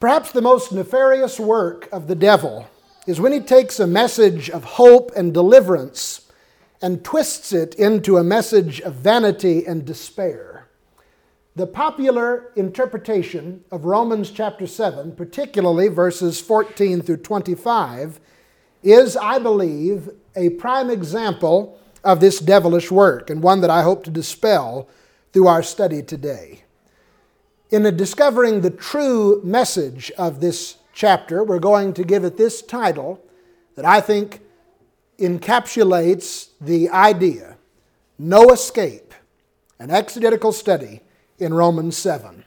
Perhaps the most nefarious work of the devil is when he takes a message of hope and deliverance and twists it into a message of vanity and despair. The popular interpretation of Romans chapter 7, particularly verses 14 through 25, is, I believe, a prime example of this devilish work, and one that I hope to dispel through our study today. In discovering the true message of this chapter, we're going to give it this title that I think encapsulates the idea: no escape, an exegetical study in Romans 7.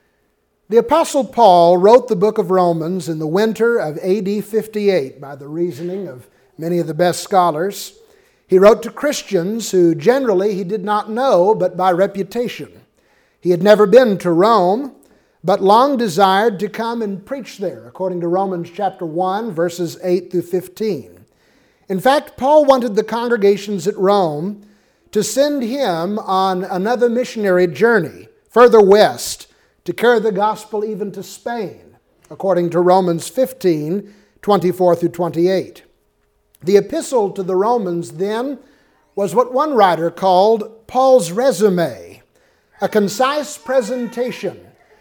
The Apostle Paul wrote the book of Romans in the winter of AD 58 by the reasoning of many of the best scholars. He wrote to Christians who generally he did not know but by reputation. He had never been to Rome, but long desired to come and preach there, according to Romans chapter 1, verses 8 through 15. In fact, Paul wanted the congregations at Rome to send him on another missionary journey further west to carry the gospel even to Spain, according to Romans 15, 24 through 28. The epistle to the Romans then was what one writer called Paul's resume, a concise presentation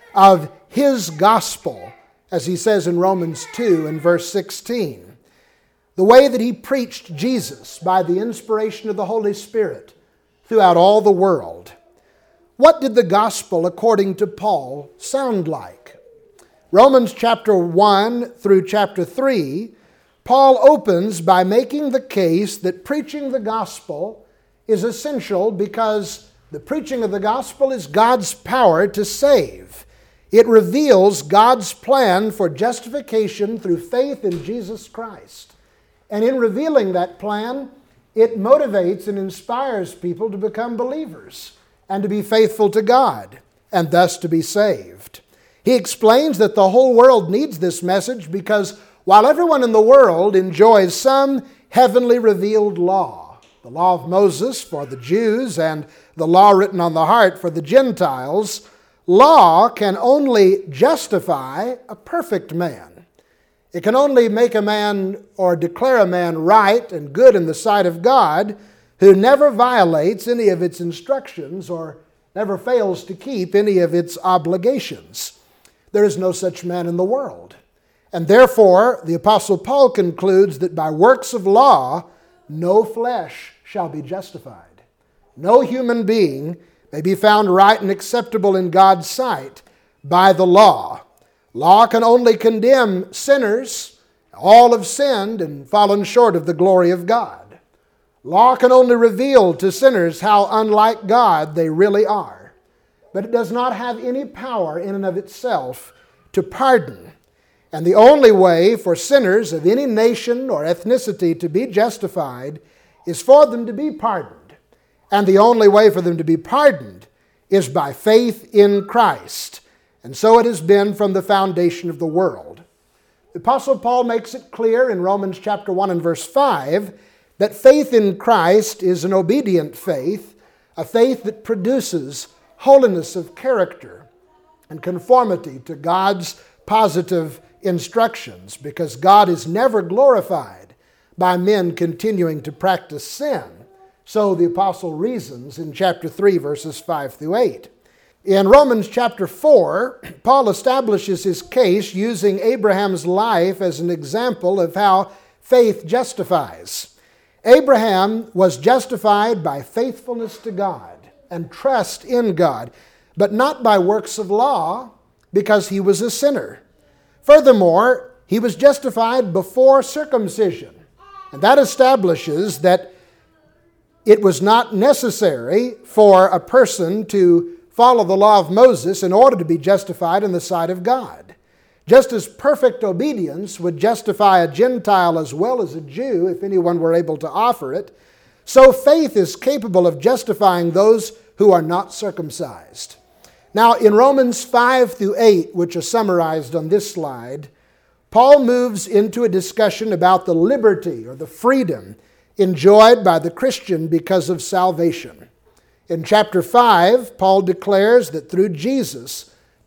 of his gospel, as he says in Romans 2 and verse 16. The way that he preached Jesus by the inspiration of the Holy Spirit throughout all the world. What did the gospel, according to Paul, sound like? Romans chapter 1 through chapter 3, Paul opens by making the case that preaching the gospel is essential because the preaching of the gospel is God's power to save. It reveals God's plan for justification through faith in Jesus Christ. And in revealing that plan, it motivates and inspires people to become believers and to be faithful to God, and thus to be saved. He explains that the whole world needs this message because while everyone in the world enjoys some heavenly revealed law, the law of Moses for the Jews and the law written on the heart for the Gentiles, law can only justify a perfect man. It can only make a man or declare a man right and good in the sight of God who never violates any of its instructions or never fails to keep any of its obligations. There is no such man in the world. And therefore, the Apostle Paul concludes that by works of law, no flesh shall be justified. No human being may be found right and acceptable in God's sight by the law. Law can only condemn sinners. All have sinned and fallen short of the glory of God. Law can only reveal to sinners how unlike God they really are. But it does not have any power in and of itself to pardon. And the only way for sinners of any nation or ethnicity to be justified is for them to be pardoned. And the only way for them to be pardoned is by faith in Christ. And so it has been from the foundation of the world. The Apostle Paul makes it clear in Romans chapter 1 and verse 5 that faith in Christ is an obedient faith, a faith that produces holiness of character and conformity to God's positive instructions, because God is never glorified by men continuing to practice sin. So the apostle reasons in chapter 3, verses 5 through 8. In Romans chapter 4, Paul establishes his case using Abraham's life as an example of how faith justifies. Abraham was justified by faithfulness to God and trust in God, but not by works of law, because he was a sinner. Furthermore, he was justified before circumcision. And that establishes that it was not necessary for a person to follow the law of Moses in order to be justified in the sight of God. Just as perfect obedience would justify a Gentile as well as a Jew, if anyone were able to offer it, so faith is capable of justifying those who are not circumcised. Now, in Romans 5 through 8, which are summarized on this slide, Paul moves into a discussion about the liberty or the freedom enjoyed by the Christian because of salvation. In chapter 5, Paul declares that through Jesus,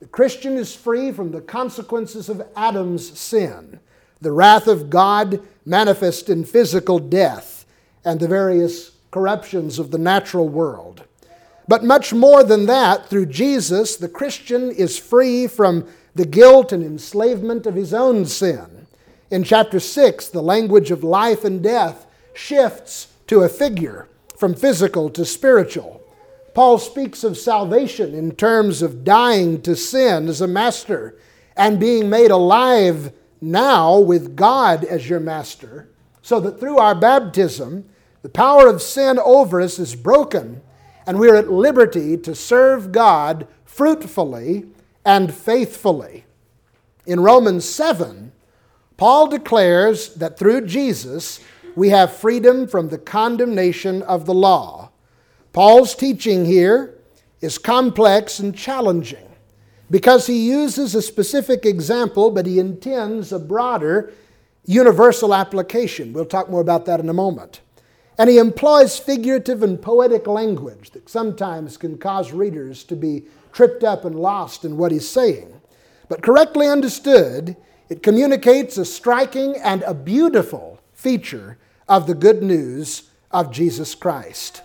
The Christian is free from the consequences of Adam's sin, the wrath of God manifest in physical death, and the various corruptions of the natural world. But much more than that, through Jesus, the Christian is free from the guilt and enslavement of his own sin. In chapter 6, the language of life and death shifts to a figure from physical to spiritual. Paul speaks of salvation in terms of dying to sin as a master and being made alive now with God as your master, so that through our baptism, the power of sin over us is broken and we're at liberty to serve God fruitfully and faithfully. In Romans 7, Paul declares that through Jesus we have freedom from the condemnation of the law. Paul's teaching here is complex and challenging because he uses a specific example, but he intends a broader universal application. We'll talk more about that in a moment. And he employs figurative and poetic language that sometimes can cause readers to be tripped up and lost in what he's saying. But correctly understood, it communicates a striking and a beautiful feature of the good news of Jesus Christ.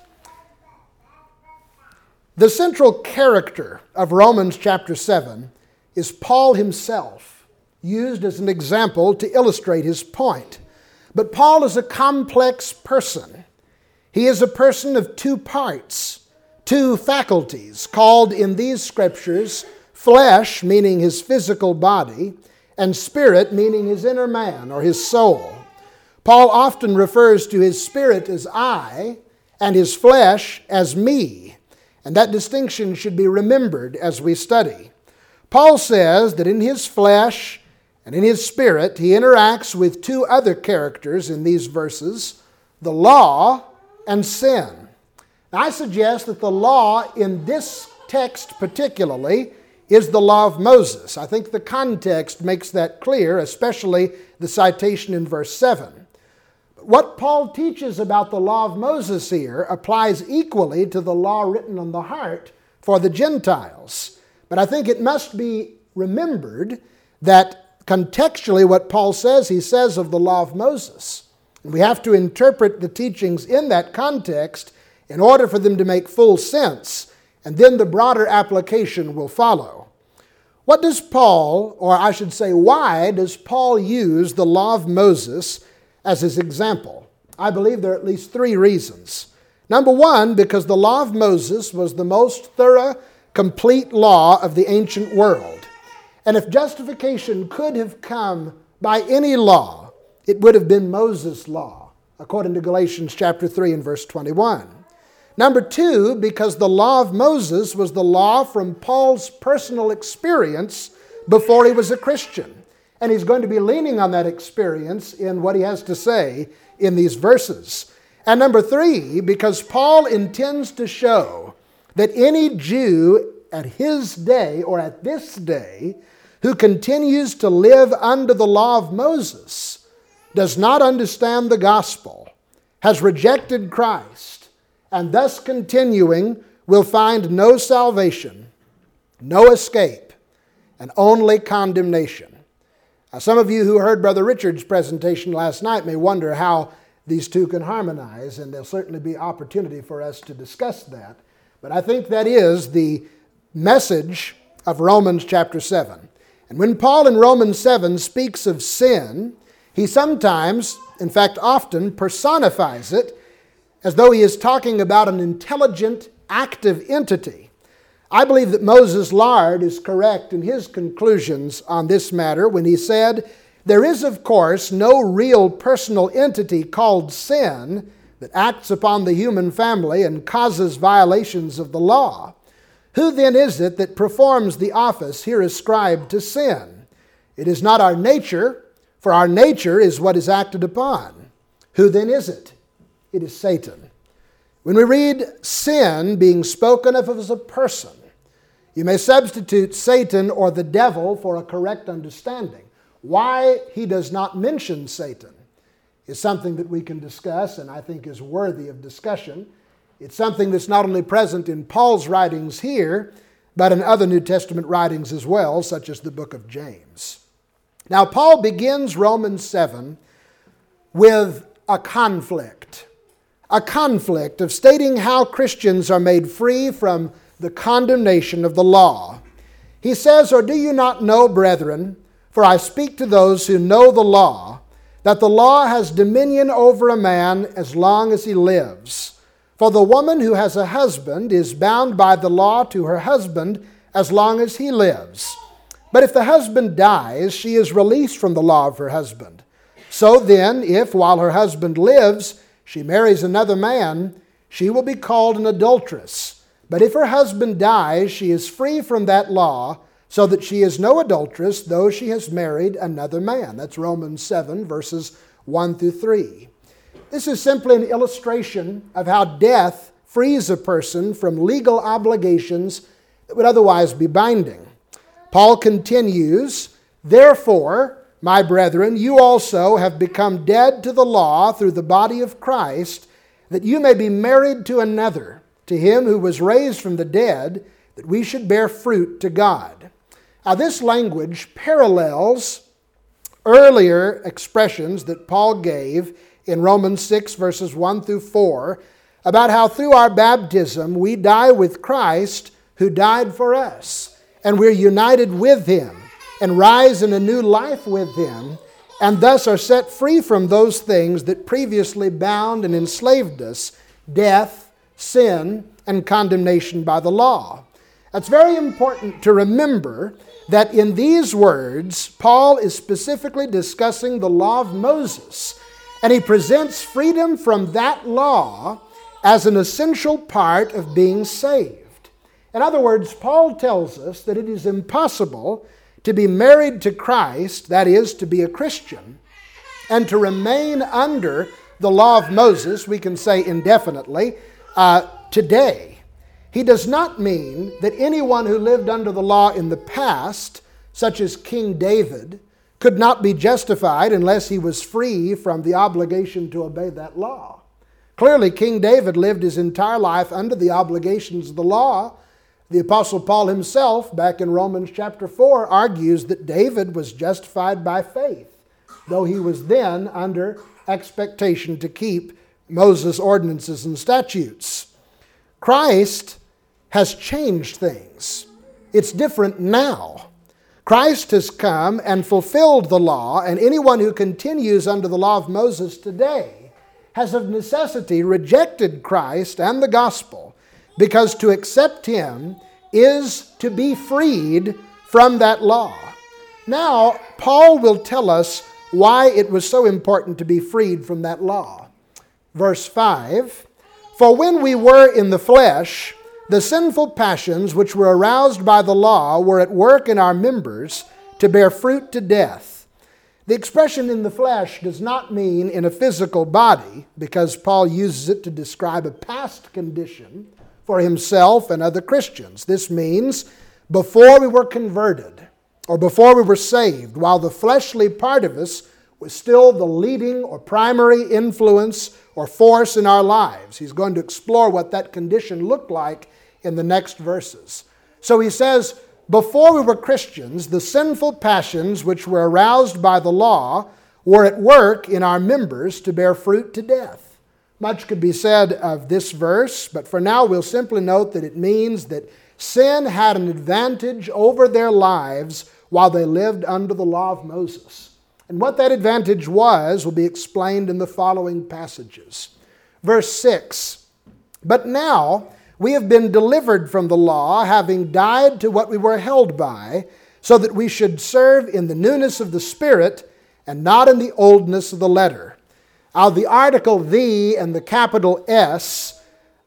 The central character of Romans chapter 7 is Paul himself, used as an example to illustrate his point. But Paul is a complex person. He is a person of two parts, two faculties, called in these scriptures flesh, meaning his physical body, and spirit, meaning his inner man or his soul. Paul often refers to his spirit as I and his flesh as me, and that distinction should be remembered as we study. Paul says that in his flesh and in his spirit, he interacts with two other characters in these verses, the law and sin. Now, I suggest that the law in this text particularly is the law of Moses. I think the context makes that clear, especially the citation in verse 7. What Paul teaches about the law of Moses here applies equally to the law written on the heart for the Gentiles. But I think it must be remembered that contextually what Paul says, he says of the law of Moses. And we have to interpret the teachings in that context in order for them to make full sense, and then the broader application will follow. What does Paul, or I should say, why does Paul use the law of Moses as his example? I believe there are at least three reasons. Number one, because the law of Moses was the most thorough, complete law of the ancient world. And if justification could have come by any law, it would have been Moses' law, according to Galatians chapter 3 and verse 21. Number two, because the law of Moses was the law from Paul's personal experience before he was a Christian. And he's going to be leaning on that experience in what he has to say in these verses. And number three, because Paul intends to show that any Jew at his day or at this day who continues to live under the law of Moses does not understand the gospel, has rejected Christ, and thus continuing will find no salvation, no escape, and only condemnation. Now, some of you who heard Brother Richard's presentation last night may wonder how these two can harmonize, and there'll certainly be opportunity for us to discuss that. But I think that is the message of Romans chapter 7. And when Paul in Romans 7 speaks of sin, he sometimes, in fact often, personifies it as though he is talking about an intelligent, active entity. I believe that Moses Lard is correct in his conclusions on this matter when he said, "There is, of course, no real personal entity called sin that acts upon the human family and causes violations of the law. Who then is it that performs the office here ascribed to sin? It is not our nature, for our nature is what is acted upon. Who then is it? It is Satan." When we read sin being spoken of as a person, you may substitute Satan or the devil for a correct understanding. Why he does not mention Satan is something that we can discuss and I think is worthy of discussion. It's something that's not only present in Paul's writings here, but in other New Testament writings as well, such as the book of James. Now, Paul begins Romans 7 with a conflict of stating how Christians are made free from the condemnation of the law. He says, "Or do you not know, brethren, for I speak to those who know the law, that the law has dominion over a man as long as he lives. For the woman who has a husband is bound by the law to her husband as long as he lives. But if the husband dies, she is released from the law of her husband. So then, if while her husband lives, she marries another man, she will be called an adulteress. But if her husband dies, she is free from that law, so that she is no adulteress, though she has married another man." That's Romans 7, verses 1 through 3. This is simply an illustration of how death frees a person from legal obligations that would otherwise be binding. Paul continues, "Therefore, my brethren, you also have become dead to the law through the body of Christ, that you may be married to another, to him who was raised from the dead, that we should bear fruit to God." Now, this language parallels earlier expressions that Paul gave in Romans 6, verses 1 through 4, about how through our baptism we die with Christ who died for us, and we're united with him and rise in a new life with him, and thus are set free from those things that previously bound and enslaved us, death, sin, and condemnation by the law. It's very important to remember that in these words, Paul is specifically discussing the law of Moses, and he presents freedom from that law as an essential part of being saved. In other words, Paul tells us that it is impossible to be married to Christ, that is, to be a Christian, and to remain under the law of Moses, we can say indefinitely, today. He does not mean that anyone who lived under the law in the past, such as King David, could not be justified unless he was free from the obligation to obey that law. Clearly, King David lived his entire life under the obligations of the law. The Apostle Paul himself, back in Romans chapter 4, argues that David was justified by faith, though he was then under expectation to keep Moses' ordinances and statutes. Christ has changed things. It's different now. Christ has come and fulfilled the law, and anyone who continues under the law of Moses today has of necessity rejected Christ and the gospel, because to accept him is to be freed from that law. Now, Paul will tell us why it was so important to be freed from that law. Verse 5, "For when we were in the flesh, the sinful passions which were aroused by the law were at work in our members to bear fruit to death." The expression "in the flesh" does not mean in a physical body, because Paul uses it to describe a past condition for himself and other Christians. This means before we were converted, or before we were saved, while the fleshly part of us was still the leading or primary influence or force in our lives. He's going to explore what that condition looked like in the next verses. So he says, before we were Christians, the sinful passions which were aroused by the law were at work in our members to bear fruit to death. Much could be said of this verse, but for now we'll simply note that it means that sin had an advantage over their lives while they lived under the law of Moses. And what that advantage was will be explained in the following passages. Verse 6, "But now we have been delivered from the law, having died to what we were held by, so that we should serve in the newness of the Spirit and not in the oldness of the letter." Now, the article "the" and the capital S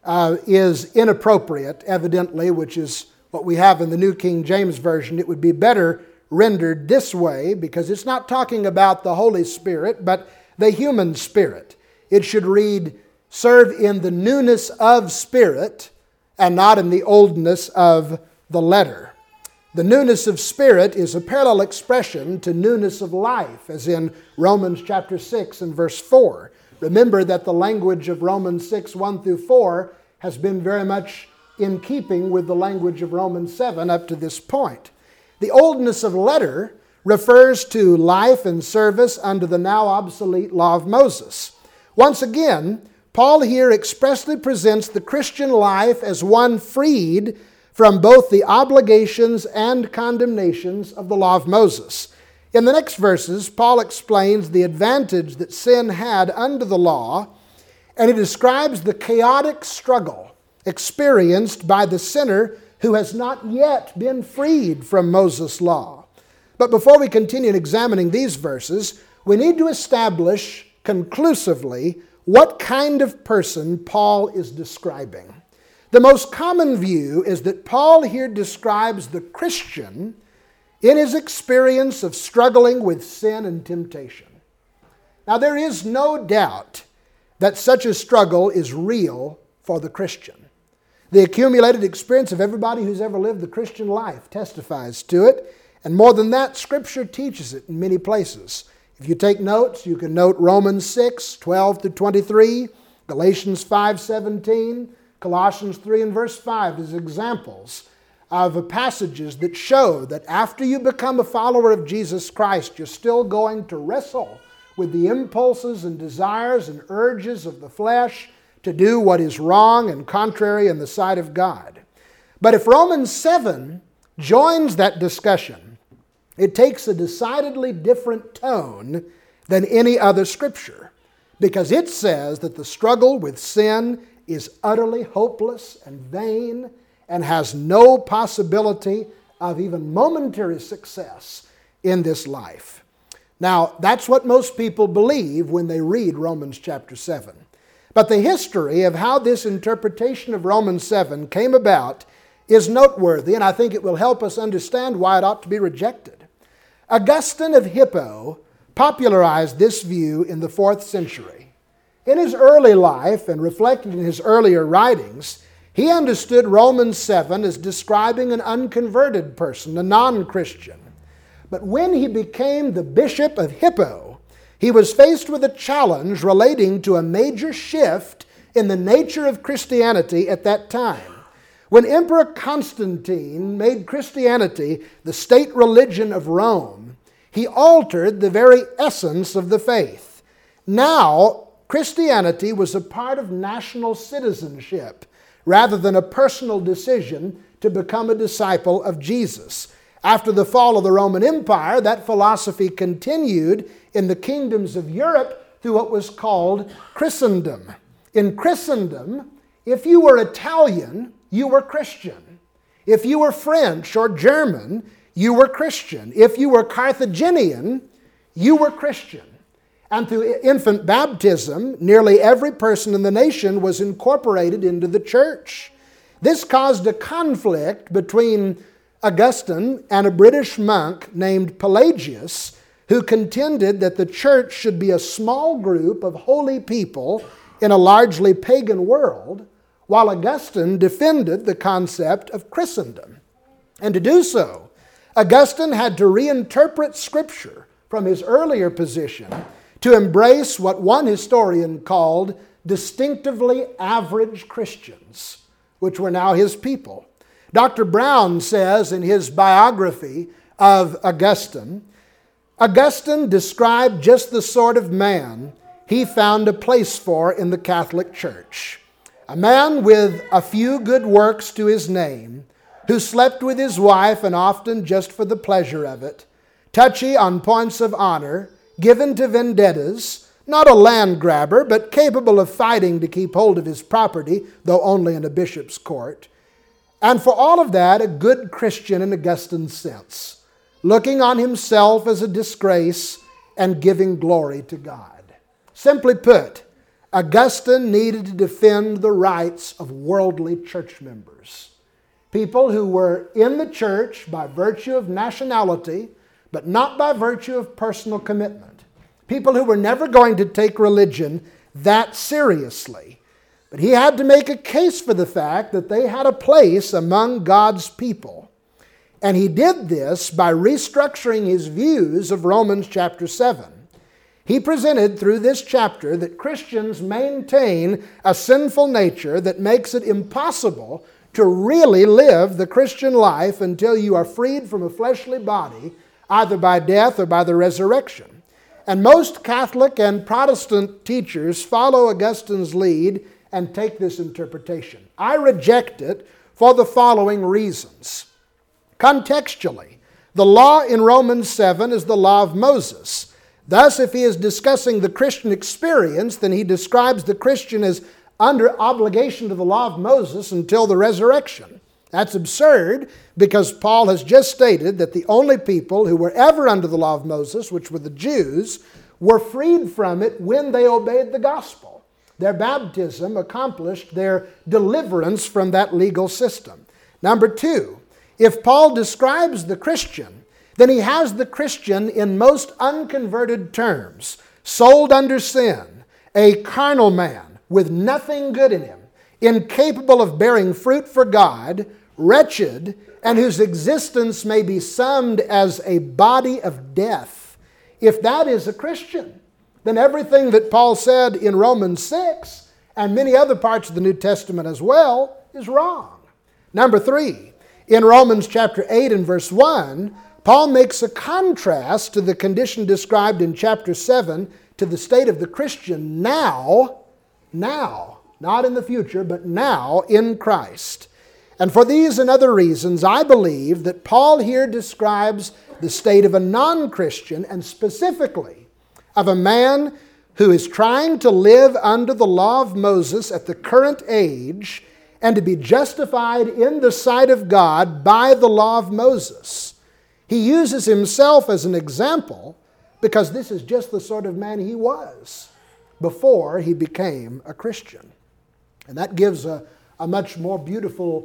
is inappropriate, evidently, which is what we have in the New King James Version. It would be better rendered this way, because it's not talking about the Holy Spirit, but the human spirit. It should read, "serve in the newness of spirit and not in the oldness of the letter." The newness of spirit is a parallel expression to newness of life, as in Romans chapter 6 and verse 4. Remember that the language of Romans 6, 1 through 4 has been very much in keeping with the language of Romans 7 up to this point. The oldness of letter refers to life and service under the now obsolete law of Moses. Once again, Paul here expressly presents the Christian life as one freed from both the obligations and condemnations of the law of Moses. In the next verses, Paul explains the advantage that sin had under the law, and he describes the chaotic struggle experienced by the sinner who has not yet been freed from Moses' law. But before we continue examining these verses, we need to establish conclusively what kind of person Paul is describing. The most common view is that Paul here describes the Christian in his experience of struggling with sin and temptation. Now, there is no doubt that such a struggle is real for the Christian. The accumulated experience of everybody who's ever lived the Christian life testifies to it, and more than that, Scripture teaches it in many places. If you take notes, you can note Romans 6, 12 to 23, Galatians 5, 17, Colossians 3 and verse 5 as examples of passages that show that after you become a follower of Jesus Christ, you're still going to wrestle with the impulses and desires and urges of the flesh to do what is wrong and contrary in the sight of God. But if Romans 7 joins that discussion, it takes a decidedly different tone than any other scripture, because it says that the struggle with sin is utterly hopeless and vain and has no possibility of even momentary success in this life. Now, that's what most people believe when they read Romans chapter 7. But the history of how this interpretation of Romans 7 came about is noteworthy, and I think it will help us understand why it ought to be rejected. Augustine of Hippo popularized this view in the 4th century. In his early life, and reflected in his earlier writings, he understood Romans 7 as describing an unconverted person, a non-Christian. But when he became the bishop of Hippo, he was faced with a challenge relating to a major shift in the nature of Christianity at that time. When Emperor Constantine made Christianity the state religion of Rome, he altered the very essence of the faith. Now, Christianity was a part of national citizenship rather than a personal decision to become a disciple of Jesus. After the fall of the Roman Empire, that philosophy continued in the kingdoms of Europe through what was called Christendom. In Christendom, if you were Italian, you were Christian. If you were French or German, you were Christian. If you were Carthaginian, you were Christian. And through infant baptism, nearly every person in the nation was incorporated into the church. This caused a conflict between Augustine and a British monk named Pelagius, who contended that the church should be a small group of holy people in a largely pagan world, while Augustine defended the concept of Christendom. And to do so, Augustine had to reinterpret Scripture from his earlier position to embrace what one historian called distinctively average Christians, which were now his people. Dr. Brown says in his biography of Augustine, Augustine described just the sort of man he found a place for in the Catholic Church. A man with a few good works to his name, who slept with his wife and often just for the pleasure of it, touchy on points of honor, given to vendettas, not a land grabber, but capable of fighting to keep hold of his property, though only in a bishop's court. And for all of that, a good Christian in Augustine's sense, looking on himself as a disgrace and giving glory to God. Simply put, Augustine needed to defend the rights of worldly church members. People who were in the church by virtue of nationality, but not by virtue of personal commitment. People who were never going to take religion that seriously. But he had to make a case for the fact that they had a place among God's people. And he did this by restructuring his views of Romans chapter 7. He presented through this chapter that Christians maintain a sinful nature that makes it impossible to really live the Christian life until you are freed from a fleshly body, either by death or by the resurrection. And most Catholic and Protestant teachers follow Augustine's lead and take this interpretation. I reject it for the following reasons. Contextually, the law in Romans 7 is the law of Moses. Thus, if he is discussing the Christian experience, then he describes the Christian as under obligation to the law of Moses until the resurrection. That's absurd because Paul has just stated that the only people who were ever under the law of Moses, which were the Jews, were freed from it when they obeyed the gospel. Their baptism accomplished their deliverance from that legal system. Number two, if Paul describes the Christian, then he has the Christian in most unconverted terms, sold under sin, a carnal man with nothing good in him, incapable of bearing fruit for God, wretched, and whose existence may be summed as a body of death. If that is a Christian, then everything that Paul said in Romans 6 and many other parts of the New Testament as well is wrong. Number three, in Romans chapter 8 and verse 1, Paul makes a contrast to the condition described in chapter 7 to the state of the Christian now, not in the future, but now in Christ. And for these and other reasons, I believe that Paul here describes the state of a non-Christian, and specifically of a man who is trying to live under the law of Moses at the current age and to be justified in the sight of God by the law of Moses. He uses himself as an example because this is just the sort of man he was before he became a Christian. And that gives a much more beautiful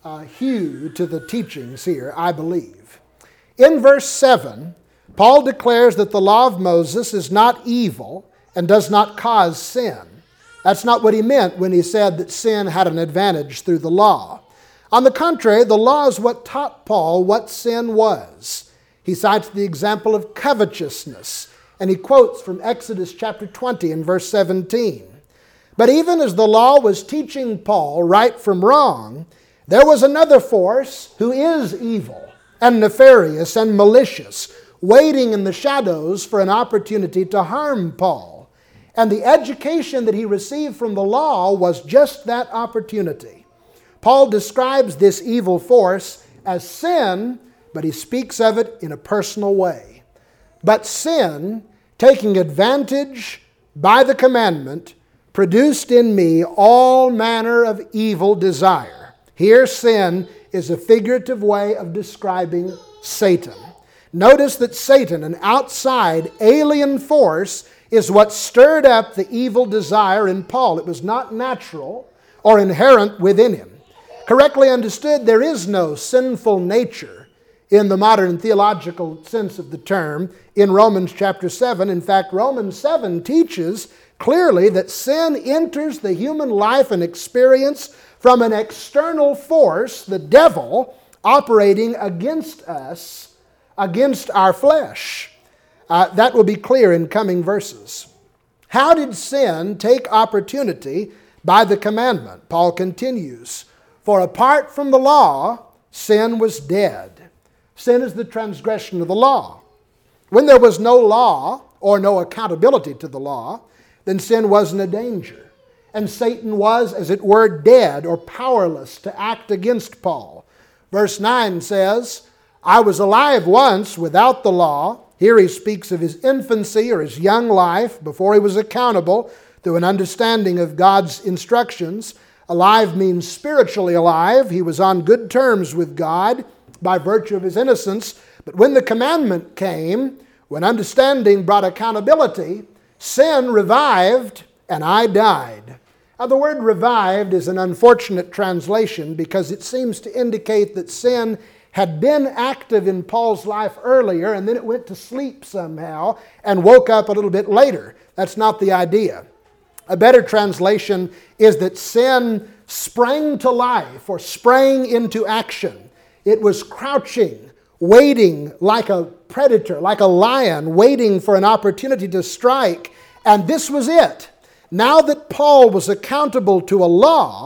hue to the teachings here, I believe. In verse 7, Paul declares that the law of Moses is not evil and does not cause sin. That's not what he meant when he said that sin had an advantage through the law. On the contrary, the law is what taught Paul what sin was. He cites the example of covetousness, and he quotes from Exodus chapter 20 and verse 17. But even as the law was teaching Paul right from wrong, there was another force who is evil and nefarious and malicious, waiting in the shadows for an opportunity to harm Paul. And the education that he received from the law was just that opportunity. Paul describes this evil force as sin, but he speaks of it in a personal way. But sin, taking advantage by the commandment, produced in me all manner of evil desire. Here, sin is a figurative way of describing Satan. Notice that Satan, an outside alien force, is what stirred up the evil desire in Paul. It was not natural or inherent within him. Correctly understood, there is no sinful nature in the modern theological sense of the term in Romans chapter 7. In fact, Romans 7 teaches clearly that sin enters the human life and experience from an external force, the devil, operating against us, against our flesh. That will be clear in coming verses. How did sin take opportunity by the commandment? Paul continues, for apart from the law, sin was dead. Sin is the transgression of the law. When there was no law or no accountability to the law, then sin wasn't a danger. And Satan was, as it were, dead or powerless to act against Paul. Verse 9 says, I was alive once without the law. Here he speaks of his infancy or his young life before he was accountable through an understanding of God's instructions. Alive means spiritually alive. He was on good terms with God by virtue of his innocence. But when the commandment came, when understanding brought accountability, sin revived and I died. Now, the word revived is an unfortunate translation because it seems to indicate that sin had been active in Paul's life earlier and then it went to sleep somehow and woke up a little bit later. That's not the idea. A better translation is that sin sprang to life or sprang into action. It was crouching, waiting like a predator, like a lion, waiting for an opportunity to strike. And this was it. Now that Paul was accountable to a law,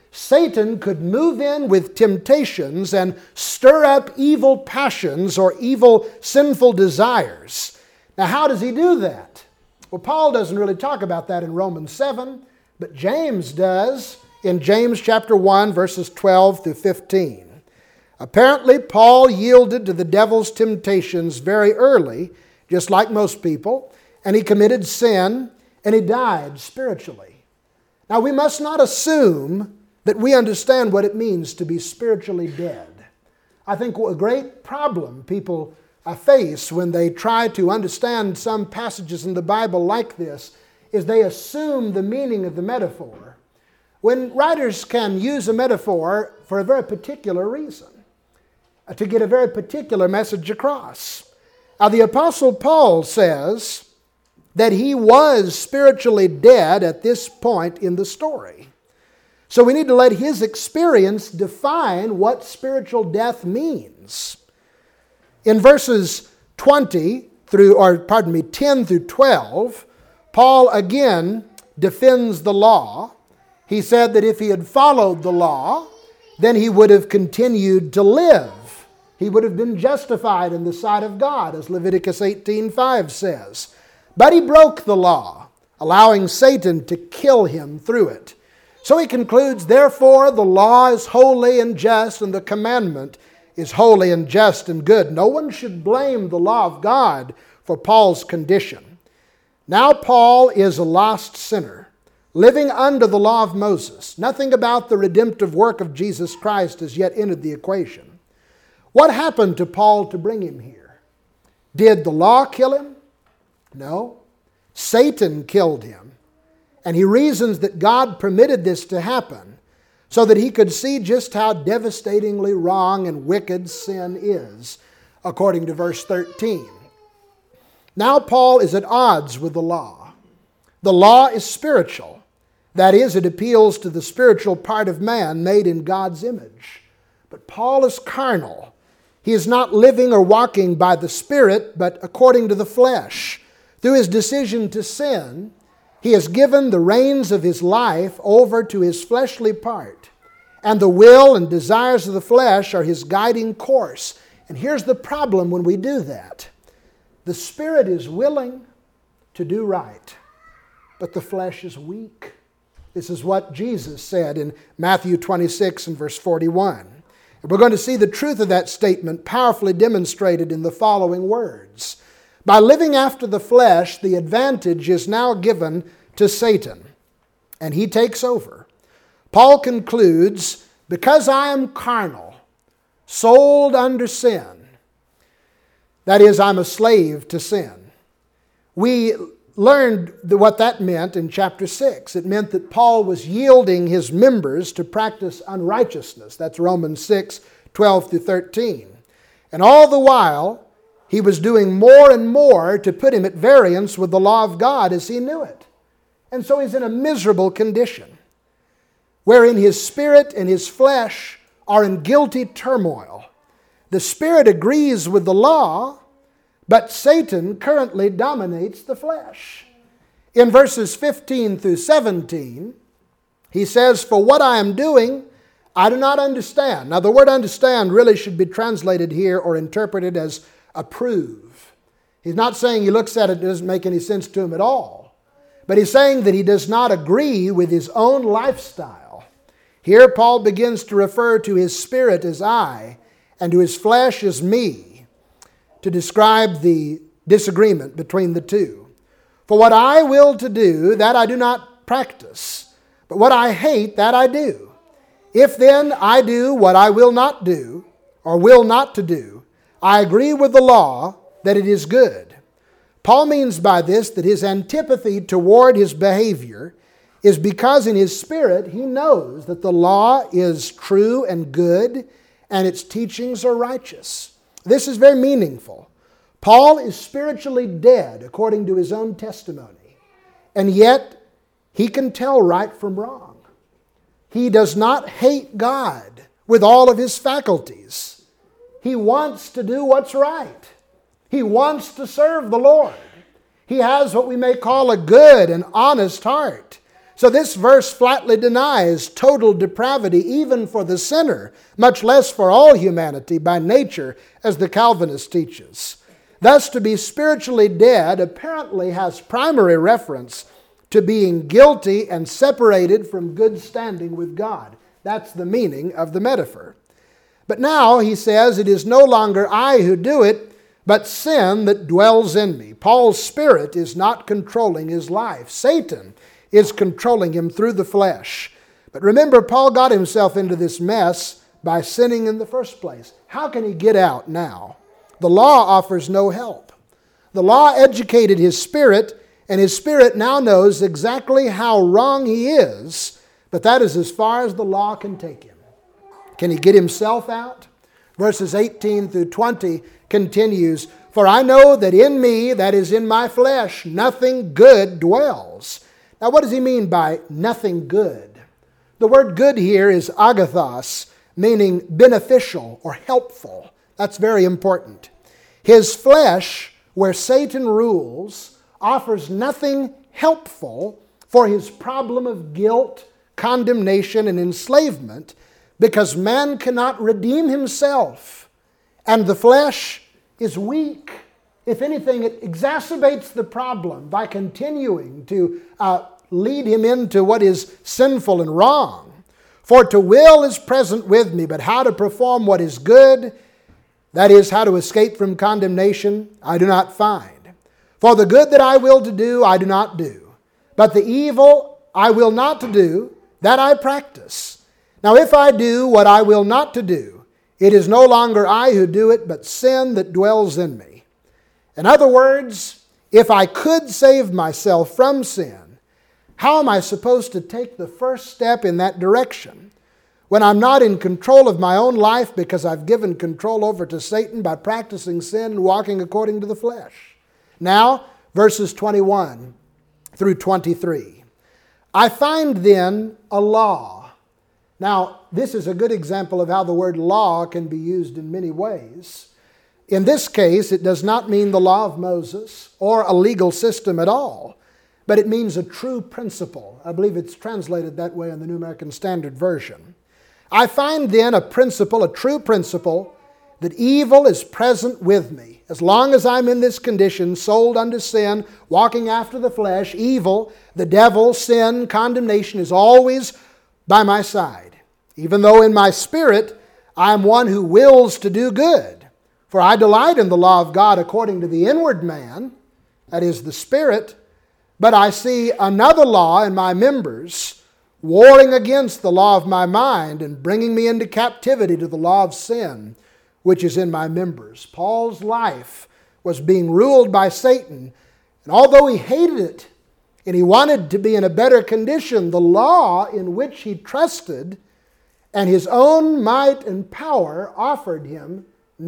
Satan could move in with temptations and stir up evil passions or evil sinful desires. Now, how does he do that? Well, Paul doesn't really talk about that in Romans 7, but James does in James chapter 1, verses 12 through 15. Apparently, Paul yielded to the devil's temptations very early, just like most people, and he committed sin, and he died spiritually. Now, we must not assume that we understand what it means to be spiritually dead. I think a great problem people face when they try to understand some passages in the Bible like this is they assume the meaning of the metaphor, when writers can use a metaphor for a very particular reason, to get a very particular message across. Now, the Apostle Paul says that he was spiritually dead at this point in the story. So we need to let his experience define what spiritual death means. In verses 10 through 12, Paul again defends the law. He said that if he had followed the law, then he would have continued to live. He would have been justified in the sight of God, as Leviticus 18:5 says. But he broke the law, allowing Satan to kill him through it. So he concludes, therefore, the law is holy and just, and the commandment is holy and just and good. No one should blame the law of God for Paul's condition. Now Paul is a lost sinner, living under the law of Moses. Nothing about the redemptive work of Jesus Christ has yet entered the equation. What happened to Paul to bring him here? Did the law kill him? No. Satan killed him. And he reasons that God permitted this to happen so that he could see just how devastatingly wrong and wicked sin is, according to verse 13. Now Paul is at odds with the law. The law is spiritual. That is, it appeals to the spiritual part of man made in God's image. But Paul is carnal. He is not living or walking by the Spirit, but according to the flesh. Through his decision to sin, he has given the reins of his life over to his fleshly part. And the will and desires of the flesh are his guiding course. And here's the problem when we do that. The Spirit is willing to do right, but the flesh is weak. This is what Jesus said in Matthew 26 and verse 41. And we're going to see the truth of that statement powerfully demonstrated in the following words. By living after the flesh, the advantage is now given to Satan, and he takes over. Paul concludes, because I am carnal, sold under sin, that is, I'm a slave to sin. We learned what that meant in chapter 6. It meant that Paul was yielding his members to practice unrighteousness. That's Romans 6, 12 through 13. And all the while, he was doing more and more to put him at variance with the law of God as he knew it. And so he's in a miserable condition, wherein his spirit and his flesh are in guilty turmoil. The spirit agrees with the law, but Satan currently dominates the flesh. In verses 15 through 17, he says, for what I am doing, I do not understand. Now the word understand really should be translated here or interpreted as approve. He's not saying he looks at it, it doesn't make any sense to him at all. But he's saying that he does not agree with his own lifestyle. Here Paul begins to refer to his spirit as I and to his flesh as me to describe the disagreement between the two. For what I will to do, that I do not practice, but what I hate, that I do. If then I do what I will not do, or will not to do, I agree with the law that it is good. Paul means by this that his antipathy toward his behavior is because in his spirit he knows that the law is true and good and its teachings are righteous. This is very meaningful. Paul is spiritually dead according to his own testimony, and yet he can tell right from wrong. He does not hate God with all of his faculties. He wants to do what's right. He wants to serve the Lord. He has what we may call a good and honest heart. So this verse flatly denies total depravity even for the sinner, much less for all humanity by nature, as the Calvinist teaches. Thus, to be spiritually dead apparently has primary reference to being guilty and separated from good standing with God. That's the meaning of the metaphor. But now, he says, it is no longer I who do it, but sin that dwells in me. Paul's spirit is not controlling his life. Satan is controlling him through the flesh. But remember, Paul got himself into this mess by sinning in the first place. How can he get out now? The law offers no help. The law educated his spirit, and his spirit now knows exactly how wrong he is, but that is as far as the law can take him. Can he get himself out? Verses 18 through 20 continues, "For I know that in me, that is in my flesh, nothing good dwells." Now what does he mean by nothing good? The word good here is agathos, meaning beneficial or helpful. That's very important. His flesh, where Satan rules, offers nothing helpful for his problem of guilt, condemnation, and enslavement, because man cannot redeem himself, and the flesh is weak. If anything, it exacerbates the problem by continuing to lead him into what is sinful and wrong. "For to will is present with me, but how to perform what is good, that is, how to escape from condemnation, I do not find. For the good that I will to do, I do not do. But the evil I will not to do, that I practice. Now if I do what I will not to do, it is no longer I who do it, but sin that dwells in me." In other words, if I could save myself from sin, how am I supposed to take the first step in that direction when I'm not in control of my own life because I've given control over to Satan by practicing sin and walking according to the flesh? Now, verses 21 through 23. "I find then a law." Now, this is a good example of how the word law can be used in many ways. In this case, it does not mean the law of Moses or a legal system at all, but it means a true principle. I believe it's translated that way in the New American Standard Version. "I find then a principle, a true principle, that evil is present with me." As long as I'm in this condition, sold unto sin, walking after the flesh, evil, the devil, sin, condemnation is always by my side. Even though in my spirit I am one who wills to do good. For I delight in the law of God according to the inward man, that is the spirit, but I see another law in my members, warring against the law of my mind and bringing me into captivity to the law of sin, which is in my members. Paul's life was being ruled by Satan, and although he hated it and he wanted to be in a better condition, the law in which he trusted and his own might and power offered him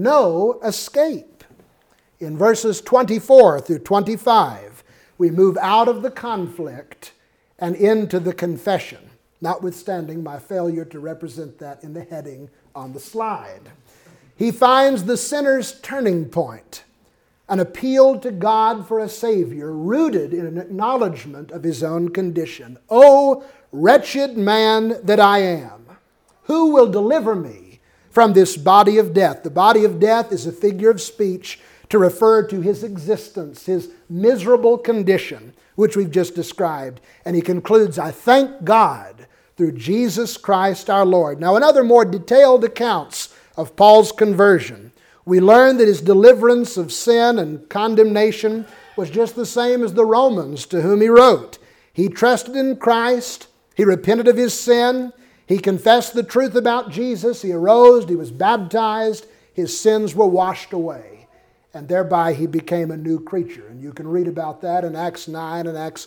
no escape. In verses 24 through 25, we move out of the conflict and into the confession, notwithstanding my failure to represent that in the heading on the slide. He finds the sinner's turning point, an appeal to God for a Savior rooted in an acknowledgement of his own condition. "O wretched man that I am, who will deliver me from this body of death?" The body of death is a figure of speech to refer to his existence, his miserable condition, which we've just described. And he concludes, "I thank God through Jesus Christ our Lord." Now, in other more detailed accounts of Paul's conversion, we learn that his deliverance of sin and condemnation was just the same as the Romans to whom he wrote. He trusted in Christ, he repented of his sin, he confessed the truth about Jesus, he arose, he was baptized, his sins were washed away, and thereby he became a new creature. And you can read about that in Acts 9 and Acts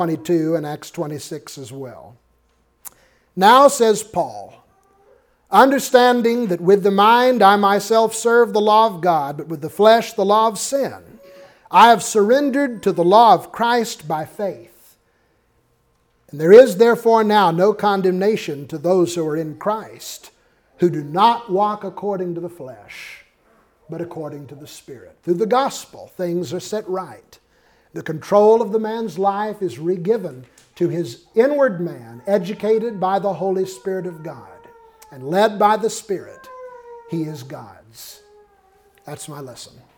22 and Acts 26 as well. "Now," says Paul, "understanding that with the mind I myself serve the law of God, but with the flesh the law of sin, I have surrendered to the law of Christ by faith. And there is therefore now no condemnation to those who are in Christ, who do not walk according to the flesh, but according to the Spirit." Through the gospel, things are set right. The control of the man's life is re-given to his inward man, educated by the Holy Spirit of God and led by the Spirit. He is God's. That's my lesson.